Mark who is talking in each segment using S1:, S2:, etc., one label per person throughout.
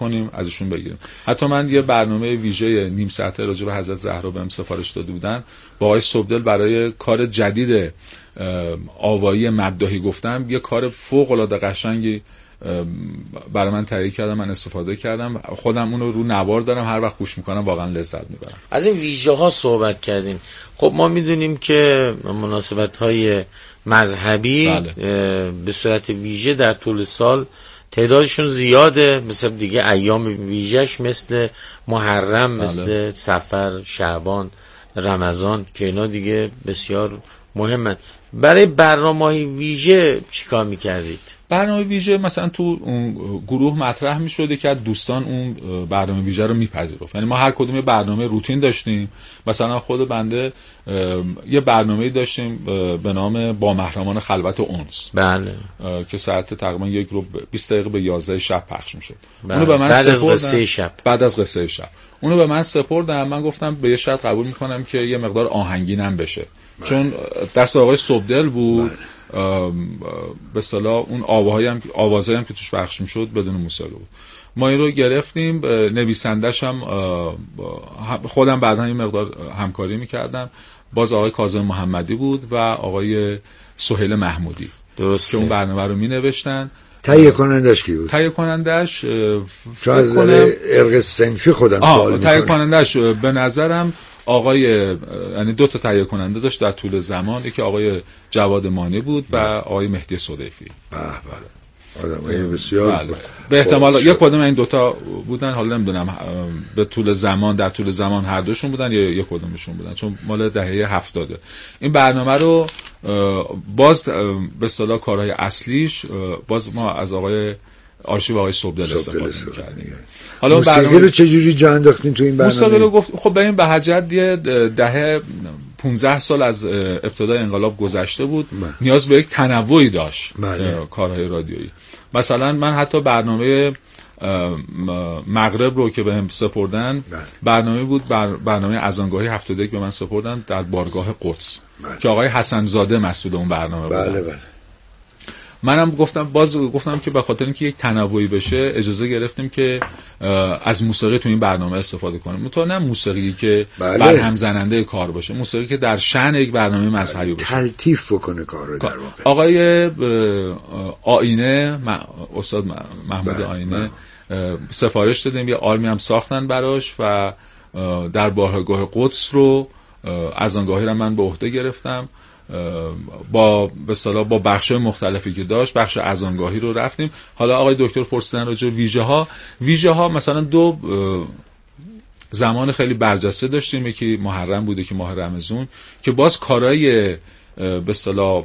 S1: کنیم ازشون بگیریم. حتی من یه برنامه ویژه نیم ساعته راجع به حضرت زهرا بهم سفارش داده بودن، با آقای صبحدل برای کار جدید آوایی مداحی گفتم، یه کار فوق العاده قشنگی برای من تهیه کردم، من استفاده کردم، خودم اونو رو نوار دارم، هر وقت گوش میکنم واقعا لذت میبرم.
S2: از این ویژه ها صحبت کردین. خب ما میدونیم که مناسبت های مذهبی به صورت ویژه در طول سال تعدادشون زیاده، مثل دیگه ایام ویژهش مثل محرم، مثل صفر، شعبان، رمضان که اینا دیگه بسیار مهمن. برای برنامه‌های ویژه چیکار میکردید؟
S1: برنامه ویژه مثلا تو اون گروه مطرح میشد که از دوستان اون برنامه ویژه رو میپذیرفت. یعنی ما هر کدوم یه برنامه روتین داشتیم. مثلا خود بنده یه برنامه‌ای داشتیم به نام با محرمان خلوت و انس.
S2: بله.
S1: که ساعت تقریبا 1 رو 20 دقیقه به 11 شب پخش میشد.
S2: بله.
S1: اونو به من
S2: بعد از قصه شب.
S1: بعد از قصه شب. اونو به من سپردن. من گفتم به یه شرط قبول میکنم که یه مقدار آهنگینم بشه. چون دست آقای صبحدل بود. به اصطلاح اون آوازهایی هم که توش پخش میشد بدون موسیقی بود. ما این رو گرفتیم. نویسندش هم خودم بعداً این مقدار همکاری میکردم. باز آقای کاظم محمدی بود و آقای سهیل محمودی.
S2: درسته.
S1: که اون برنامه رو مینوشتن.
S3: تهیه کنندش کی بود؟
S1: تهیه کنندش
S3: چون از ارق صنفی خودم سوال میکنم.
S1: تهیه کنندش به نظرم یعنی 2 تا تهیه کننده داشت در طول زمان. یکی آقای جواد مانی بود و آقای مهدی صدیفی.
S3: آدمای بسیار بود.
S1: به احتمال یک کدوم این 2 تا بودن، حالا نمیدونم در طول زمان هر دوشون بودن یا یک کدومشون بودن، چون مال دهه 70. این برنامه رو باز به اصطلاح کارهای اصلیش باز ما از آرشیو آقای صبحدل استفاده می‌کردیم.
S3: حالا موسیقی رو چجوری جا انداختین تو این برنامه؟
S1: موسیقی رو گفت خب به این بهجت دهه 15 سال از ابتدای انقلاب گذشته بود. نیاز به یک تنوعی داشت کارهای رادیویی. مثلا من حتی برنامه مغرب رو که بهم سپردن برنامه بود، برنامه اذانگاهی 71 به من سپردن در بارگاه قدس که آقای حسن زاده مسئول اون برنامه بود. منم گفتم که به خاطر اینکه یک تنوعی بشه اجازه گرفتیم که از موسیقی تو این برنامه استفاده کنیم. مطمئنا نه موسیقی که برهم زننده کار باشه، موسیقی که در شأن یک برنامه مذهبی باشه،
S3: تلطیف بکنه کارو. در واقع
S1: آقای آینه استاد محمود آینه سفارش دادیم، یه آرمی هم ساختن براش و در بارگاه قدس رو اذانگاهی رو من به عهده گرفتم. با به اصطلاح با بخش‌های مختلفی که داشت، بخش اذانگاهی رو رفتیم. حالا آقای دکتر پرسیدن راجع به ویژه ها مثلا 2 زمان خیلی برجسته داشتیم، یکی محرم بوده که ماه رمضان که باز کارهای به اصطلاح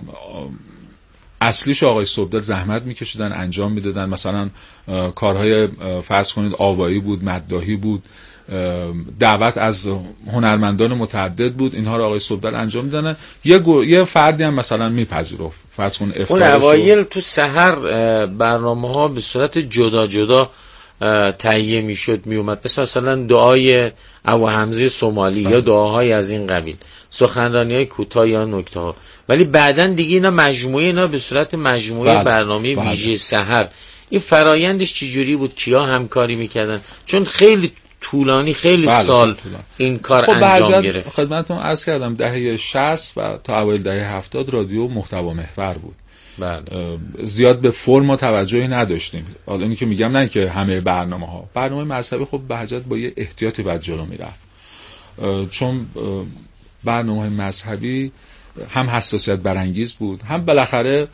S1: اصلیش آقای صبحدل زحمت میکشیدن انجام میدادن. مثلا کارهای فرض کنید آوایی بود، مداحی بود، دعوت از هنرمندان متعدد بود، اینها رو آقای صبحدل انجام میدن. یه فردی هم مثلا میپذیرفت فرض کن
S2: اون اوایل تو سحر برنامه‌ها به صورت جدا جدا تهیه میشد میومد، مثلا دعای ابو حمزه سومالی یا دعاهای از این قبیل، سخنرانی‌های کوتاه یا نکته‌ها. ولی بعدن دیگه اینا به صورت مجموعه برنامه ویژه سحر. این فرایندش چجوری بود؟ کیا همکاری میکردن؟ چون خیلی طولانی سال این کار انجام گرفت.
S1: خدمتتون عرض کردم دهه 60 و تا اوایل دهه 70 رادیو محتوا محور بود. زیاد به فرم توجهی نداشتیم. حالا اینی که میگم نه که همه برنامه مذهبی خب بهجت با یه احتیاطی بعد جلو میرفت، چون برنامه مذهبی هم حساسیت برانگیز بود، هم بالاخره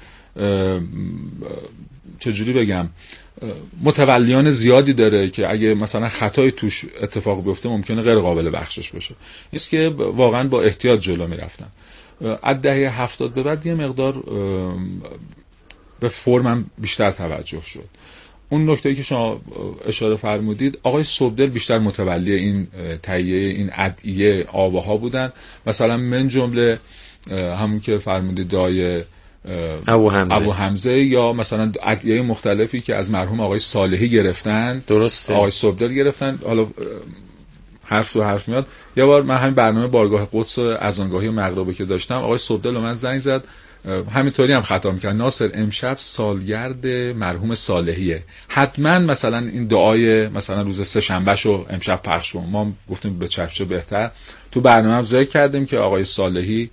S1: چجوری بگم متولیان زیادی داره که اگه مثلا خطای توش اتفاق بیفته ممکنه غیر قابل بخشش بشه. نیست که واقعا با احتیاط جلو میرفتن. از دهه 70 به بعد یه مقدار به فرمم بیشتر توجه شد. اون نکته‌ای که شما اشاره فرمودید، آقای صبحدل بیشتر متولی این تهیه این ادعیه آواها بودن. مثلا من جمله همون که فرمودید دعای ابو حمزه یا مثلا ادعیه مختلفی که از مرحوم آقای صالحی گرفتن،
S2: درسته،
S1: آقای صبحدل گرفتن. حالا حرف میاد. یه بار من همین برنامه بارگاه قدس اذانگاهی مغربی که داشتم، آقای صبحدل من زنگ زد همینطوری هم خطا میکنن. ناصر امشب سالگرد مرحوم صالحیه، حتما مثلا این دعای مثلا روز سه شنبه شو امشب پخش کن. ما گفتیم به چه بهتر. تو برنامه هم ذکر کردیم که آقای صالحی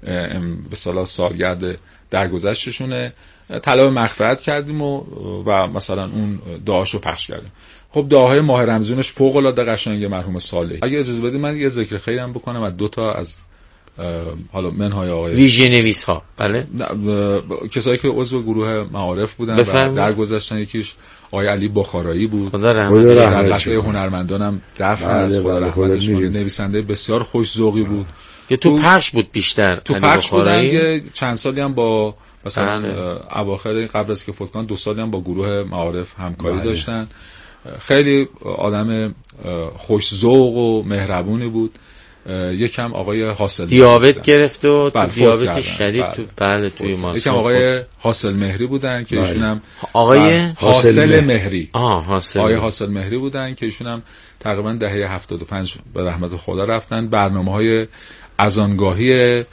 S1: به صلاح سالگرد درگذشتشونه، طلب مغفرت کردیم و مثلا اون دعاشو پخش کردیم. خب دعاهای ماه رمضانش فوق العاده قشنگه مرحوم صالحی. اگه اجازه بدید من یه ذکر خیری هم بکنم از 2 از حالا منهای آقای
S2: ویژه نویس ها، بله،
S1: کسایی که عضو گروه معارف بودن و درگذشتن. یکیش آقای علی بخارایی بود،
S2: خدا رحمتش کنه.
S1: هنرمندان هم دفن از خدا رحمتش کنه، نویسنده بسیار خوش ذوقی بود
S2: که تو پخش بود بیشتر.
S1: تو پخش بودن که چند سالی هم با مثلا اواخر قبل از که فوت کنن 2 سالی هم با گروه معارف همکاری داشتن. خیلی آدم خوش ذوق و مهربونی بود. یکم آقای حاصل
S2: دیابت گرفت و دیابت شدید تو توی ما.
S1: یکم آقای حاصل مهری بودن که ایشون هم
S2: آقای
S1: حاصل مهری
S2: آقای
S1: حاصل مهری بودن که ایشون هم تقریبا دهه 75 به رحمت خدا رفتن. برنامه‌های اذانگاهی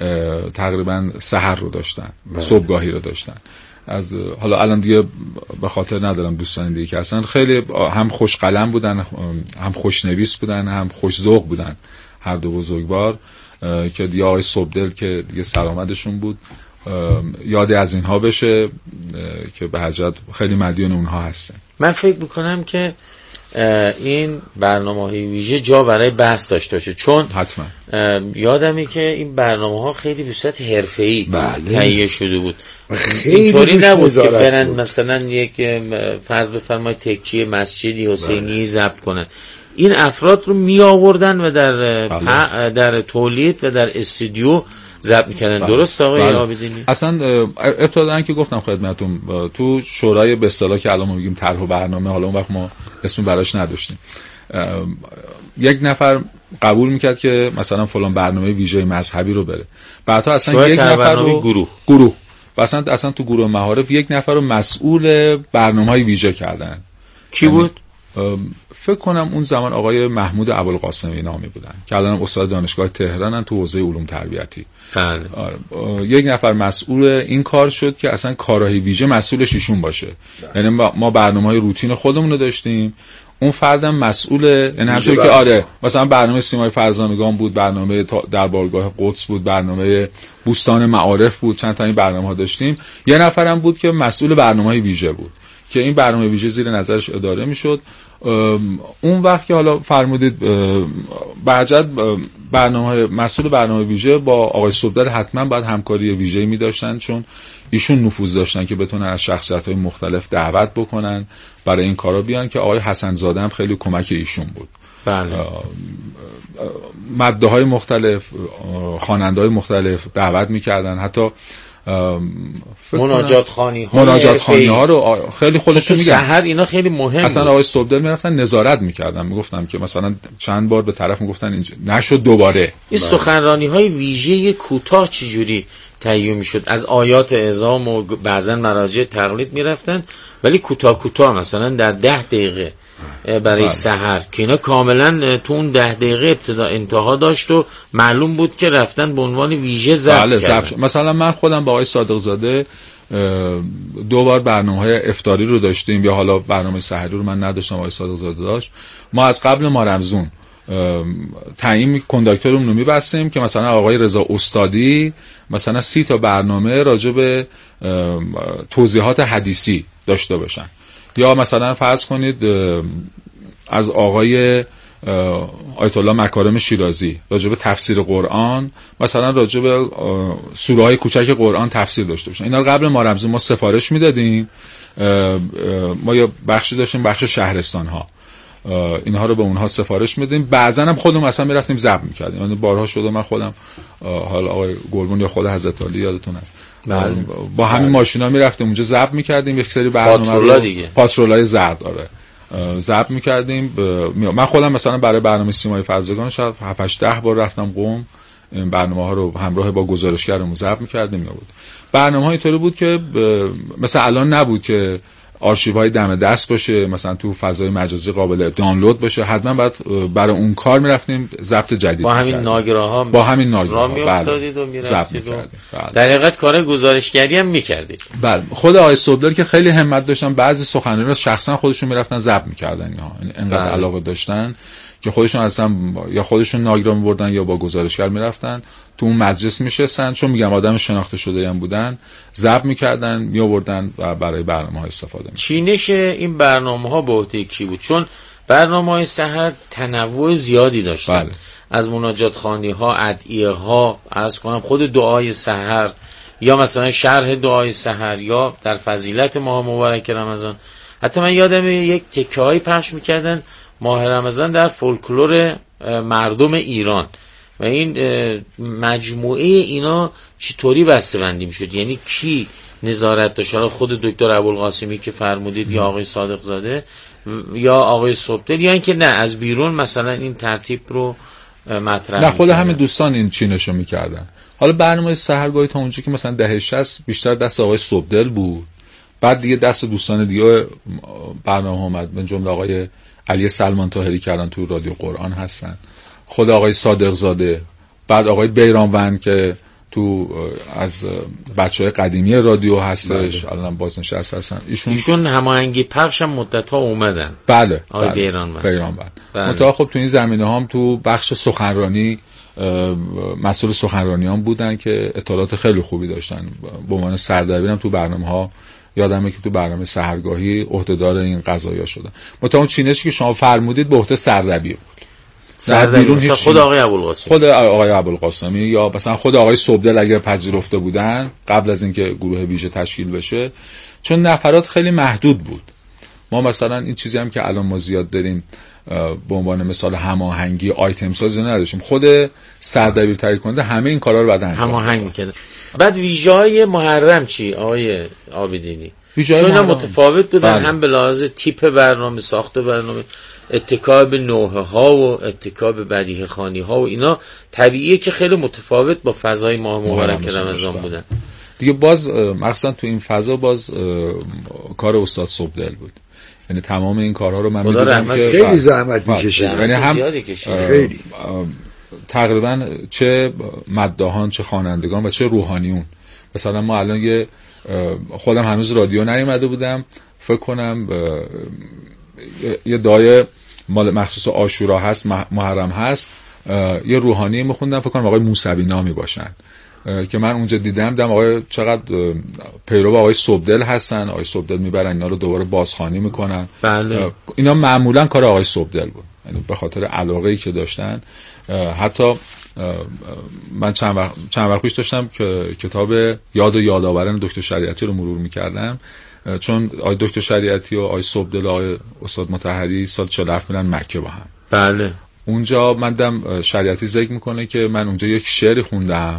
S1: تقریبا سحر رو داشتن، صبحگاهی رو داشتن. از حالا الان دیگه به خاطر ندارم دوستان دیگه که اصلا خیلی هم خوش قلم بودن، هم خوش نویس بودن، هم خوش ذوق بودن، هر دو بزرگوار که دیگه آقای صبحدل که دیگه سلامتشون بود یاد از اینها بشه که به حجت خیلی مدیون اونها هستن.
S2: من فکر میکنم که این برنامه‌های ویژه جا برای بحث داشته باشه، چون
S1: حتما
S2: یادمه که این برنامه‌ها خیلی به صورت حرفه‌ای تهیه شده بود.
S3: اینطوری
S2: نبود که برن مثلا یک فرض بفرمایید تکیه مسجدی حسینی ضبط کنن. این افراد رو می آوردن و در تولید و در استودیو ضبط می‌کردن. درست آقای عابدینی؟
S1: اصلا ابتداً که گفتم خدمتتون تو شورای به اصطلاح که الان ما میگیم طرح و برنامه، حالا اون وقت ما اسم براش نداشتیم، یک نفر قبول میکرد که مثلا فلان برنامه ویژه مذهبی رو بره، بعدا اصلا یک نفر رو گروه و اصلا تو گروه معارف یک نفر رو مسئول برنامه‌های ویژه کردن.
S2: کی بود؟
S1: فکر کنم اون زمان آقای محمود ابوالقاسمی نامی بودن که الان استاد دانشگاه تهرانن تو حوزه علوم تربیتی.
S2: بله.
S1: یک نفر مسئول این کار شد که اصلا کارهای ویژه مسئولش ایشون باشه. یعنی ما برنامه‌های روتین خودمون رو داشتیم، اون فردم مسئول، یعنی همونطور که آره مثلا برنامه سیمای فرزانگان بود، برنامه در بارگاه قدس بود، برنامه بوستان معارف بود، چند تا این برنامه‌ها داشتیم. یه نفرم بود که مسئول برنامه‌های ویژه بود که این برنامه ویژه زیر نظرش اداره میشد. اون وقت که حالا فرمودید بهجت برنامه مسئول برنامه ویژه با آقای صبحدل حتما باید همکاری ویژه‌ای می داشتن، چون ایشون نفوذ داشتن که بتونن از شخصیت‌های مختلف دعوت بکنن برای این کارا بیان، که آقای حسن زاده هم خیلی کمک ایشون بود.
S2: بله.
S1: مده‌های مختلف، خواننده‌های مختلف دعوت می‌کردن، حتی
S2: مناجات خانی
S1: ها رو خیلی خودشون میگن.
S2: سحر اینا خیلی مهم
S1: اصلا آقای صبحدل میرفتن نظارت میکردن، میگفتم که مثلا چند بار به طرف میگفتن اینجا نشد دوباره.
S2: این سخنرانی های ویژه کوتاه چجوری تهیه میشد؟ از آیات اعظام و بعضن مراجع تقلید میرفتن، ولی کوتاه مثلا در 10 دقیقه برای سحر که اینا کاملا تو اون 10 دقیقه ابتدا انتها داشت و معلوم بود که رفتن به عنوان ویژه ضبط کردن.
S1: مثلا من خودم با آقای صادق زاده 2 بار برنامه‌های افطاری رو داشتیم، یا حالا برنامه سحری رو من نداشتم، آقای صادق زاده داشت. ما از قبل ما رمضان تعیین کنداکتورمون رو می‌بستیم که مثلا آقای رضا استادی مثلا 30 تا برنامه راجع به توضیحات حدیثی داشته باشن، یا مثلا فرض کنید از آقای آیت الله مکارم شیرازی راجع به تفسیر قرآن، مثلا راجع به سوره های کوچک قرآن تفسیر داشته باشن. اینا رو قبل ما رمضان ما سفارش میدادیم. ما یه بخشی داشتیم، بخش شهرستان ها، اینها رو به اونها سفارش میدیم. بعضن هم خودمون مثلا میرفتیم ضبط میکردیم. یعنی بارها شده من خودم، حالا آقای گلبون یا خود حضرت علی یادتون هست، با همین ماشینا میرفتیم اونجا ضبط میکردیم. یک سری برنامه پاترولای زرد ضبط میکردیم. من خودم مثلا برای برنامه سیمای فرزانگان شاید 7-8-10 بار رفتم قم، این برنامه ها رو همراه با گزارشگرمون ضبط میکردیم. برنامه ها اینطوری بود که مثلا الان نبود که آرشیوهای دم دست باشه، مثلا تو فضای مجازی قابل دانلود باشه، حتما باید برای اون کار میرفتیم ضبط جدید
S2: با همین ناگراها میافتادید و میرفتید. در حقیقت کار گزارشگری هم میکردید.
S1: بله. خود آقای صبحدل که خیلی همت داشتن، بعضی سخنرانی‌ها شخصا خودشون میرفتن ضبط میکردن، اینها انقدر علاقه داشتن که خودشون اصلا یا خودشون ناگرا می‌بردن یا با گزارشگر میرفتن تو اون مجلس میشستن، چون میگم آدم شناخته شده هم بودن، ضبط میکردن میآوردن و برای برنامه‌ها استفاده می‌کردن.
S2: چینش این برنامه‌ها به عهده کی بود؟ چون برنامه‌های سحر تنوع زیادی داشتن.
S1: بله.
S2: از مناجات خوانی‌ها، ادعیه‌ها، از کنم خود دعای سحر، یا مثلا شرح دعای سحر، یا در فضیلت ماه مبارک رمضان. حتی من یادم یک تکه‌ای پخش می‌کردن ماه رمضان در فولکلور مردم ایران، و این مجموعه اینا چطوری بسته‌بندی می‌شد؟ یعنی کی نظارت داشت؟ خود دکتر ابوالقاسمی که فرمودید، یا آقای صادق زاده، یا آقای صبحدل، یا اینکه نه از بیرون مثلا این ترتیب رو مطرح
S1: نه، خود همین دوستان این چینشو می‌کردن. حالا برنامه سحرگاهی تا اونجا که مثلا دهه 60 بیشتر دست آقای صبحدل بود، بعد دیگه دست دوستان دیگه برنامه اومد، به جمله آقای علی سلمان طاهری کردن تو رادیو قرآن هستن، خود آقای صادق زاده، بعد آقای بیرانوند که تو از بچهای قدیمی رادیو هستش، الان بازنشسته هستن.
S2: ایشون هماهنگی پخش هم مدت‌ها اومدن.
S1: بله.
S2: آقای
S1: بله.
S2: بیرانوند.
S1: منتها خب تو این زمینه هم تو بخش سخنرانی مسئول سخنرانیان بودن که اطلاعات خیلی خوبی داشتن. به عنوان سردبیرم تو برنامه‌ها یادمه که تو برنامه سحرگاهی عهدهدار این قضایا شدن. منتها اون چینشی که شما فرمودید به عهده سردبیر بود.
S2: مثلا خود آقای ابوالقاسمی،
S1: خود آقای ابوالقاسمی، یا مثلا خود آقای صبحدل اگر پذیرفته بودن قبل از اینکه گروه ویژه تشکیل بشه، چون نفرات خیلی محدود بود. ما مثلا این چیزی هم که الان ما زیاد داریم به عنوان مثال هماهنگی آیتم سازی نداشتیم. خود سردبیر تهیه کننده همه این کارا رو بعد انجام
S2: هماهنگ می‌کرد. بعد ویژه‌های محرم چی آقای عابدینی؟ چون متفاوت بودن. بله. هم به لحاظ تیپ برنامه، ساخت برنامه، اتکا به نوحه‌ها و اتکا به بدیهه خوانی‌ها و اینا طبیعیه که خیلی متفاوت با فضای ماه مبارک رمضان بودن.
S1: دیگه باز مخصوصا تو این فضا باز کار استاد صبحدل بود. یعنی تمام این کارها رو من می‌دیدم که
S3: خیلی زحمت می‌کشید.
S1: یعنی هم خیلی تقریبا چه مداحان، چه خوانندگان و چه روحانیون. مثلا ما الان خودم هنوز رادیو نیومده بودم، فکر کنم یه دعای مال مخصوص عاشورا هست، محرم هست، یه روحانی میخوندم، فکر کنم آقای موسوی نامی باشن که من اونجا دیدم آقای چقدر پیرو آقای صبحدل هستن. آقای صبحدل میبرن اینا رو دوباره بازخوانی میکنن.
S2: بله.
S1: اینا معمولا کار آقای صبحدل بود، یعنی به خاطر علاقه‌ای که داشتن. حتی من چند وقت پیش داشتم که کتاب یاد و یادآوران دکتر شریعتی رو مرور میکردم، چون آقای دکتر شریعتی و آقای صبحدل و آقای استاد مطهری سال 47 میرن مکه با هم.
S2: بله.
S1: اونجا من دیدم شریعتی ذکر میکنه که من اونجا یک شعری خوندم،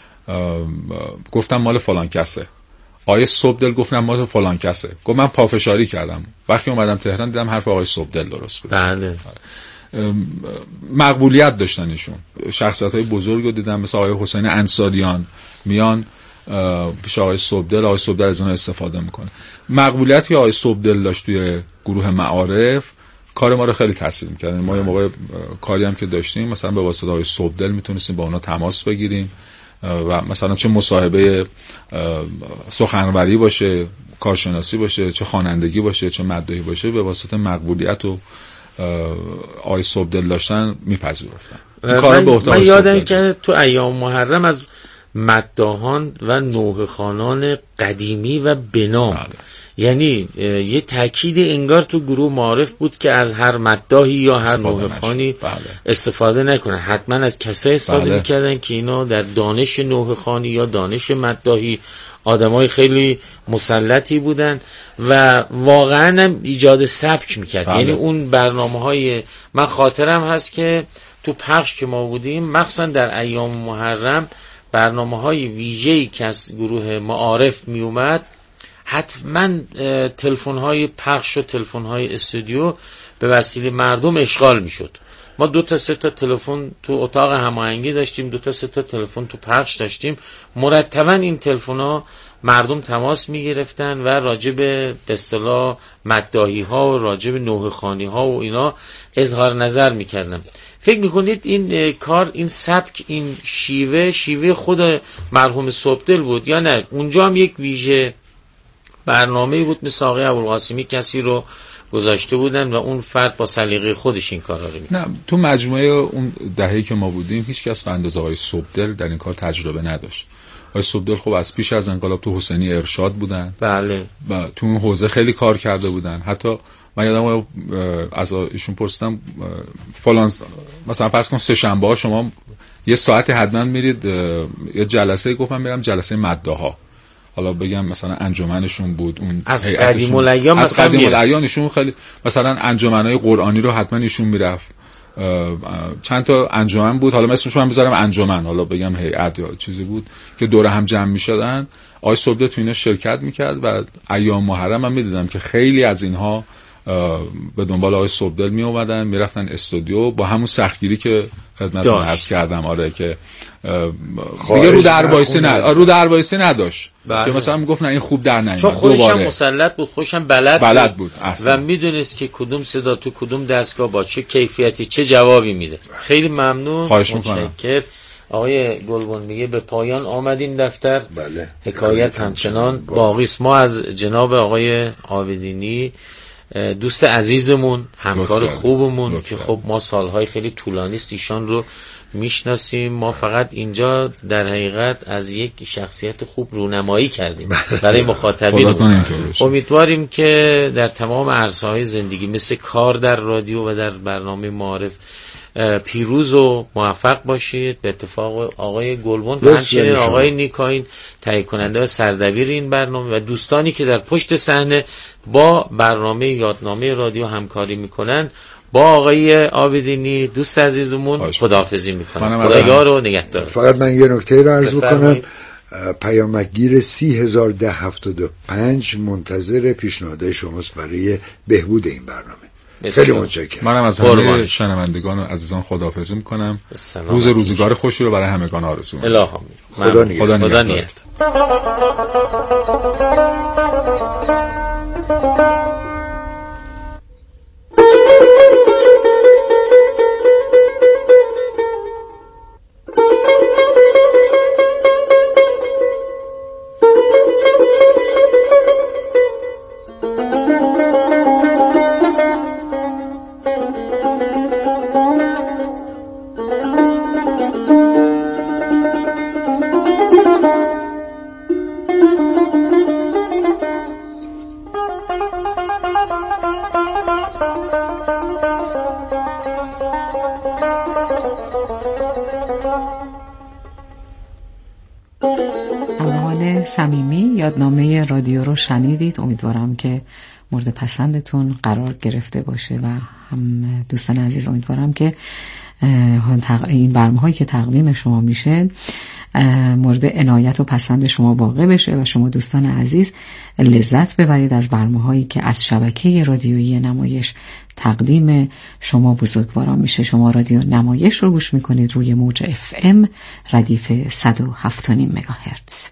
S1: گفتم مال فلان کسه. آقای صبحدل گفتم مال فلان کسه. گفت من پافشاری کردم. وقتی اومدم تهران دیدم حرف آقای صبحدل درست بود.
S2: بله.
S1: مقبولیت داشتن ایشون. شخصیت‌های بزرگ رو دیدم مثل آقای حسین انصاریان میان پیش آقای صبحدل، آقای صبحدل از اونها استفاده میکنه. مقبولیتی آقای صبحدل داشت توی گروه معارف کار ما رو خیلی تاثیر می‌کرد. ما یه موقع کاری هم که داشتیم مثلا به واسطه آقای صبحدل میتونستیم با اونا تماس بگیریم و مثلا چه مصاحبه سخنوری باشه، کارشناسی باشه، چه خوانندگی باشه، چه مداحی باشه، به واسطه مقبولیت و آقای صبحدل داشتن میپذیرفتن.
S2: من یادم که تو ایام محرم از مداحان و نوحه خوانان قدیمی و بنام، یعنی یه تاکید انگار تو گروه معارف بود که از هر مداحی یا هر نوحه خوانی استفاده نکنن، حتما از کسایی استفاده میکردن که اینا در دانش نوحه خوانی یا دانش مداحی آدمای خیلی مسلطی بودن و واقعا هم ایجاد سبک میکرد. یعنی اون برنامه‌های من خاطرم هست که تو پخش که ما بودیم مخصوصا در ایام محرم برنامه‌های ویژه‌ای که از گروه معارف می اومد، حتما تلفن‌های پخش و تلفن‌های استودیو به وسیله مردم اشغال میشد. ما 2 تا 3 تا تلفن تو اتاق هماهنگی داشتیم، 2 تا 3 تا تلفن تو پخش داشتیم. مرتبا این تلفن‌ها مردم تماس میگرفتن و راجع به اصطلاح مداحی ها و راجع به نوحه خوانی ها و اینا اظهار نظر میکردن. فکر میکنید این کار، این سبک، این شیوه خود مرحوم صبحدل بود یا نه اونجا هم یک ویژه برنامه‌ای بود مثل آقای ابوالقاسمی کسی رو گذاشته بودن و اون فرد با سلیقه خودش این کارا رو می‌کرد؟
S1: نه، تو مجموعه اون دهه‌ای که ما بودیم هیچ کس به اندازه آقای صبحدل در این کار تجربه نداشت. آقای صبحدل خب از پیش از انقلاب تو حسینی ارشاد بودن.
S2: بله.
S1: و تو اون حوزه خیلی کار کرده بودن. حتی من یادم از ایشون پرسیدم فلان مثلا فرض کن سه شنبه ها شما یه ساعتی حتما میرید یه جلسه، گفتم میرم جلسه مداحا، حالا بگم مثلا انجمنشون بود، اون
S2: از قدیم الایام،
S1: از قدیم الایامشون خیلی مثلا انجمنای قرآنی رو حتما ایشون میرفت. چند تا انجمن بود، حالا اسمش من بذارم انجمن، حالا بگم هیئت یا چیزی بود که دور هم جمع میشدن. آقای صبحدل تو اینا شرکت میکرد و ایام محرم من میدیدم که خیلی از اینها به دنبال آقای صبحدل می اومدن، میرفتن استودیو با همون سختگیری که خدمتتون عرض کردم. آره که دیگه رو در وایسی نداشت که مثلا میگفت نه این خوب در نمیاد،
S2: چون خودش هم مسلط بود، خودش هم بلد بود
S1: احسن.
S2: و میدونست که کدوم صدا تو کدوم دستگاه با چه کیفیتی چه جوابی میده. خیلی ممنون، متشکرم. آقای گلبن میگه به پایان آمدیم دفتر.
S3: بله.
S2: حکایت همچنان باقی است. ما از جناب آقای عابدینی دوست عزیزمون، همکار خوبمون که خب ما سالهای خیلی طولانی است ایشان رو میشناسیم، ما فقط اینجا در حقیقت از یک شخصیت خوب رونمایی کردیم برای مخاطبین. امیدواریم که در تمام عرصه‌های زندگی مثل کار در رادیو و در برنامه معارف پیروز و موفق باشید. به اتفاق آقای گلبن و همچنین آقای نیکاین تهیه کننده و سردبیر این برنامه و دوستانی که در پشت صحنه با برنامه یادنامه رادیو همکاری میکنن، با آقای عابدینی دوست عزیزمون خداحافظی میکنم. خداگار و نگهدار.
S3: فقط من یه نکته رو عرض بکنم. پیامکگیر 30175 منتظر پیشنهاد شماست برای بهبود این برنامه. خیلی متشکرم.
S1: منم از همه شنوندگان و عزیزان خداحافظی میکنم. روزگار خوشی رو برای همگان آرزو میکنم.
S2: الهام. خدا نگهدار.
S4: صمیمی یادنامه رادیو رو شنیدید. امیدوارم که مورد پسندتون قرار گرفته باشه و هم دوستان عزیز امیدوارم که این برنامه‌هایی که تقدیم شما میشه مورد عنایت و پسند شما واقع بشه و شما دوستان عزیز لذت ببرید از برنامه‌هایی که از شبکه رادیویی نمایش تقدیم شما بزرگواران میشه. شما رادیو نمایش رو گوش میکنید روی موج FM ردیف 107.5 مگاهرتز.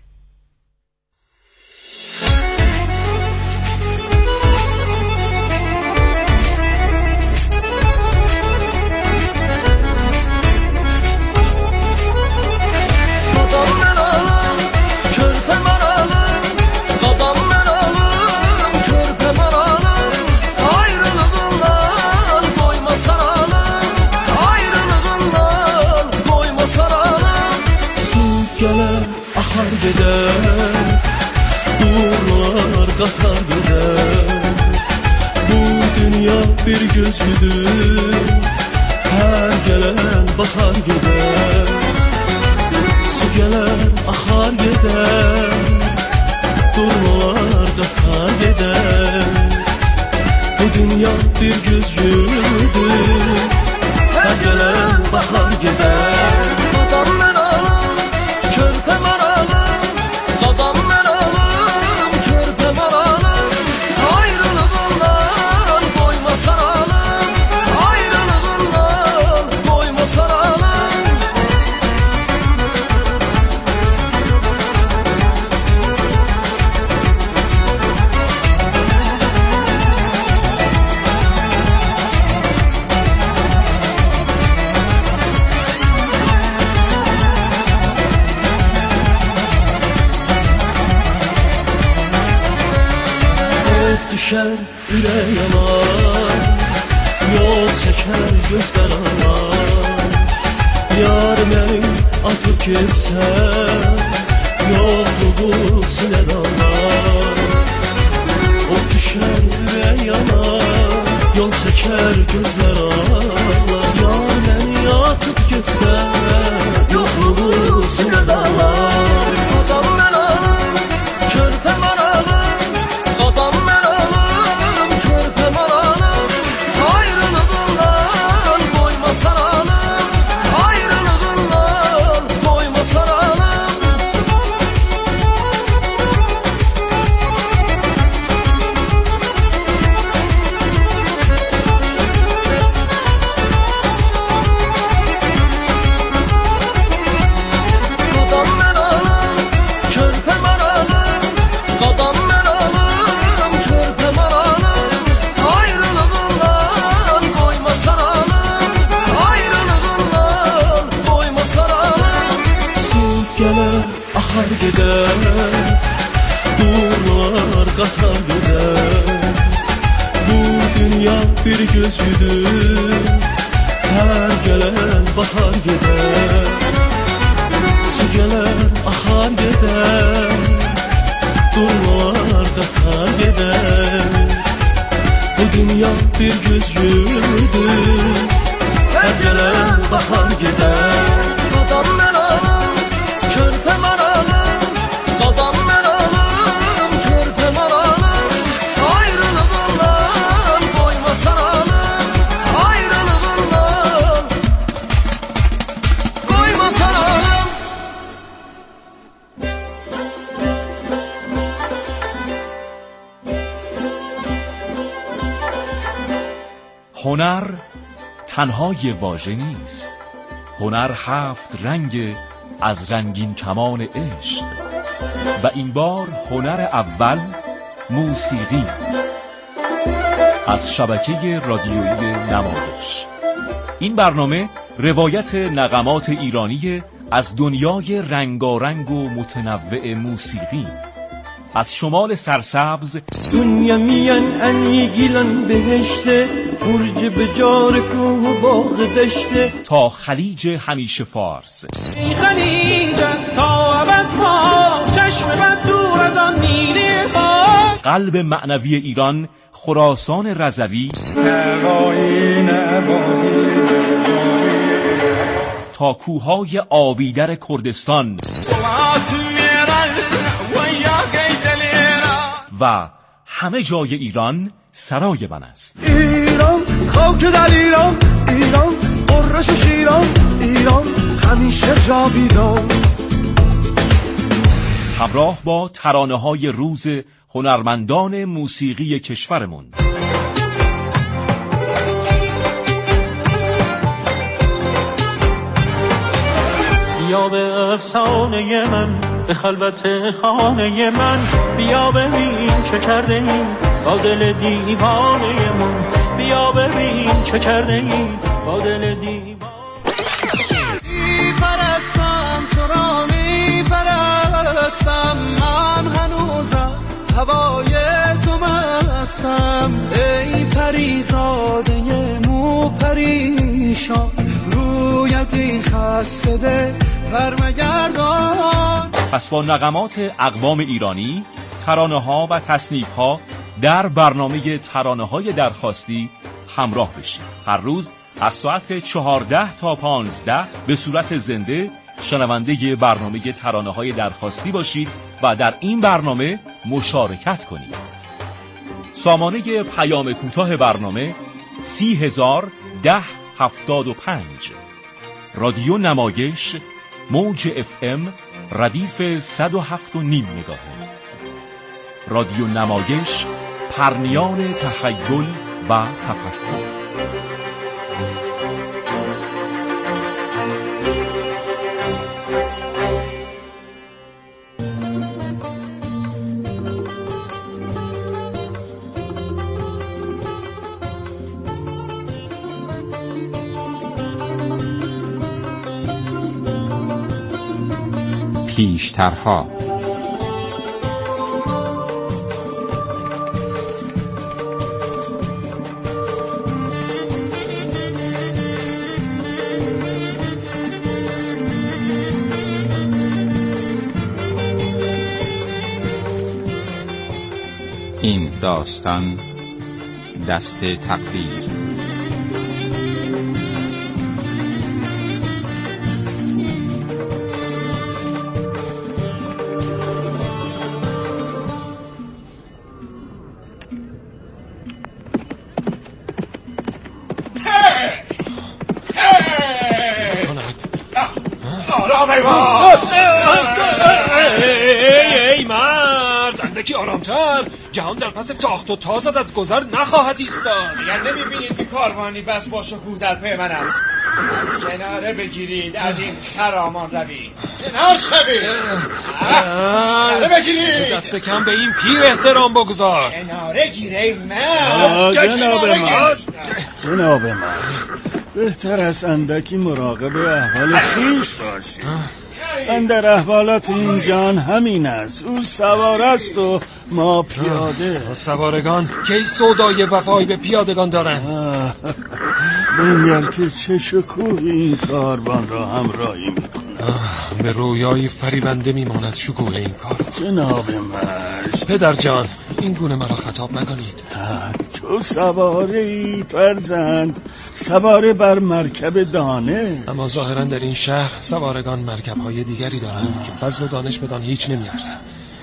S5: Bir gözlüdür, her gelen bakar gider. Su gelir, akar gider, durmalar katar gider. Bu dünya bir gözlüdür, her gelen bakar gider. Adam ben alım, körpem aralım. Adam ben alım, körpem aralım. Ayrılığından doyma saralım. Ayrılığından doyma saralım. düşər ürək yanar, yol çəkər gözlər anar. Yar mənim atıb getsə, yoxluğu sinəd anar. O düşər ürək yanar, yol çəkər gözlər anar. Yar məni atıb getsə, yoxluğu sinəd anar. Adam mən alım, körpəm aralım, adam mən alım, körpəm aralım. Ayrılığından qoyma saralım, ayrılığından qoyma saralım. Adam mən alım, körpəm aralım, adam mən alım, körpəm aralım. Ayrılığından qoyma saralım, ayrılığından qoyma saralım. Su gələr, axar gedər, durlar, qatar gedər. Bu dünya bir gözgüdür, hər gələn bahar gedər. Su gələr, axar gedər, durlar, qatar gedər. Bu dünya bir güzgüdür, hər gələn bahar gedər. Qadam mən alım, körpəm aralım, qadam mən alım, körpəm aralım. Ayrılığından qoyma saralım, ayrılığından qoyma saralım.
S6: هنر تنها یه واژه نیست. هنر 7 رنگ از رنگین کمان عشق و این بار هنر اول موسیقی از شبکه رادیویی نمایش. این برنامه روایت نغمات ایرانی از دنیای رنگارنگ و متنوع موسیقی از شمال سرسبز
S5: دنیا میان انیگیلان بهشته، برج بجار کوه و باغ دشته.
S6: تا خلیج همیشه فارس.
S5: ای خلیجم تا ابد فارس، چشم بد دور از آن نیلی پاک.
S6: قلب معنوی ایران خراسان رضوی تا کوههای آبیدر کردستان و همه جای ایران سرای من است.
S5: ایران خاک در ایران، ایران قرش شیران، ایران همیشه جاویدان.
S6: همراه با ترانه‌های روز هنرمندان موسیقی کشورمون.
S5: بیا به افسانه من، به خلوت خانه من، بیا ببین چه کرده این با دل دیوانه من. بیا ببین چه کرده این با دل دیوانه. میپرستم تو را میپرستم، من هنوز از هوای تو مستم. ای پریزاده مو پریشان، روی از این خسته دل برمگردان.
S6: پس با نغمات اقوام ایرانی، ترانه‌ها و تصنیف‌ها در برنامه ترانه‌های درخواستی همراه بشید. هر روز از ساعت 14 تا 15 به صورت زنده شنونده برنامه ترانه‌های درخواستی باشید و در این برنامه مشارکت کنید. سامانه پیام کوتاه برنامه 301075. رادیو نمایش موج FM ردیف 107.5 مگاهرتز. رادیو نمایش پرنیان تخیل و تفکر.
S7: پیشترها داستان دست تقدیر.
S8: ای مرد، اندکی آرامتر. جهان در پس تاخت و تازت از گذر نخواهد ایستاد.
S9: اگر نمیبینید که کاروانی بس با شکوه در پی من است، از کناره بگیرید، از این خرامان روید، کنار شوید، کناره بگیرید.
S8: دست کم به این پیر احترام بگذار.
S9: کناره گیره من.
S10: جناب مرد، بهتر است اندکی مراقب احوال خویش باشی. اندر احوالات این جان همین است. او سوار است و ما پیاده.
S8: سوارگان کی سودای وفایی به پیادگان دارند؟
S10: بنگر که چه شکوهی این کاروان را همراهی میکنه.
S8: به رویای فریبنده میماند شکوه این کار.
S10: جناب مرد،
S8: پدر جان، این گونه مرا خطاب نکنید.
S10: تو سواری فرزند، سواره بر مرکب دانه.
S8: اما ظاهرا در این شهر سوارگان مرکب‌های دیگری دارند که فضل و دانش بدان هیچ نمی‌ارزد.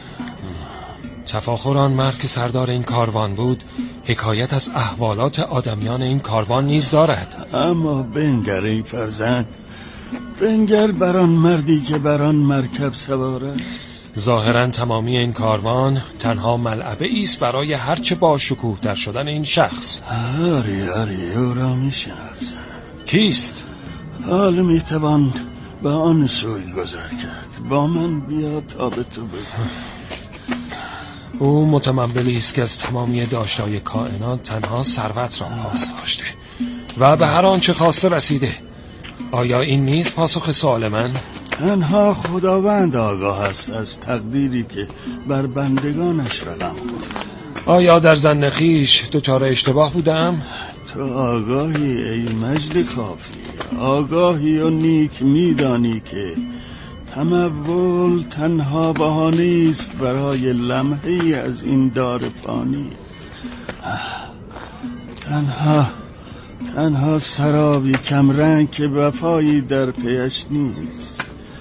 S8: تفاخر آن مرد که سردار این کاروان بود حکایت از احوالات آدمیان این کاروان نیز دارد.
S10: اما بنگر ای فرزند، بنگر بر آن مردی که بر آن مرکب سوار است.
S8: ظاهرا تمامی این کاروان تنها ملعبه ایست برای هرچه با شکوه در شدن این شخص.
S10: آری او را میشناسم.
S8: کیست؟
S10: حال میتوان به آن سوی گذر کرد. با من بیا تا به تو بگم.
S8: او متمولی است که از تمامی داشته‌های کائنات تنها ثروت را پاس داشته و به هر آنچه خواسته رسیده. آیا این نیست پاسخ سوال من؟
S10: تنها خداوند آگاه است از تقدیری که بر بندگانش رقم خورد.
S8: آیا در ظن خویش دچار اشتباه بودم؟
S10: تو آگاهی ای مجد خافی، آگاهی و نیک میدانی که تمول تنها بهانه است برای لمحه‌ای از این دار فانی. تنها سرابی کمرنگ که وفایی در پیش نیست.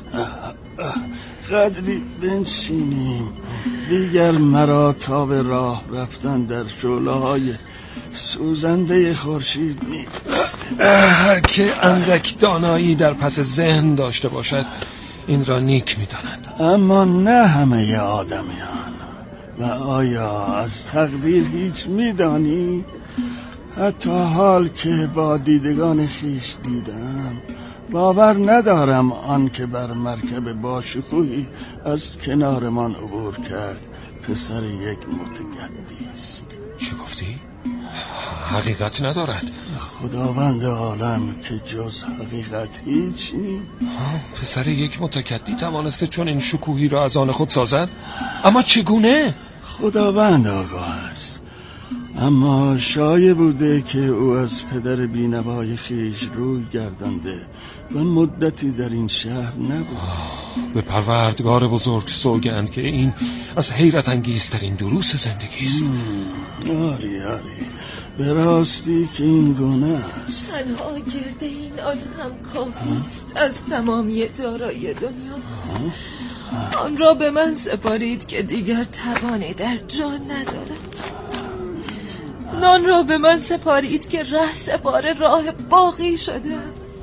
S10: قدری بنشینیم، دیگر مرا تا به راه رفتن در شعله‌های سوزنده خورشید نیست.
S8: هر که اندک دانایی در پس ذهن داشته باشد این را نیک می‌داند.
S10: اما نه همه آدمیان. و آیا از تقدیر هیچ می‌دانی؟ حتی حال که با دیدگان خیش دیدم باور ندارم آن که بر مرکب با شکوهی از کنارمان عبور کرد پسر یک متگدی است.
S8: چه گفتی؟ حقیقت ندارد.
S10: خداوند عالم که جز حقیقت هیچ نیست.
S8: پسر یک متکدی توانسته چون این شکوهی را از آن خود سازد؟ اما چگونه؟
S10: خداوند آگاه است. اما شایع بوده که او از پدر بینوای خیش روی گردانده و مدتی در این شهر نبود.
S8: به پروردگار بزرگ سوگند که این از حیرت انگیزترین دروس زندگی است.
S10: آری به راستی که این گونه است.
S11: تنها گرده این آن هم کافی است از تمامی دارایی دنیا. آن را به من سپارید که دیگر توانی در جان ندارد. نان را به من سپارید که ره سپار راه باقی شده.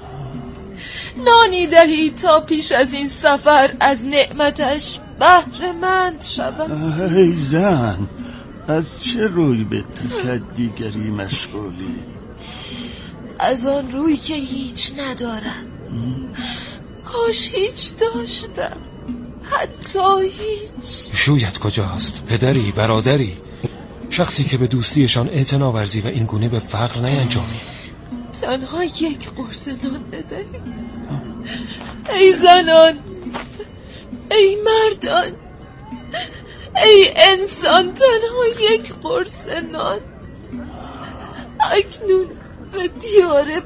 S11: نانی دهید تا پیش از این سفر از نعمتش بهره مند شوم.
S10: ای زن، از چه روی به تکدیگری مشغولی؟
S11: از آن روی که هیچ ندارم. کاش هیچ داشتم، حتی هیچ.
S8: شویت کجاست؟ پدری، برادری، شخصی که به دوستیشان اعتنا ورزی و این گونه به فقر نینجامی.
S11: تنها یک قرص نان بدهید. ای زنان، ای مردان، ای انسان، تنها یک قرص نان. اکنون به دیار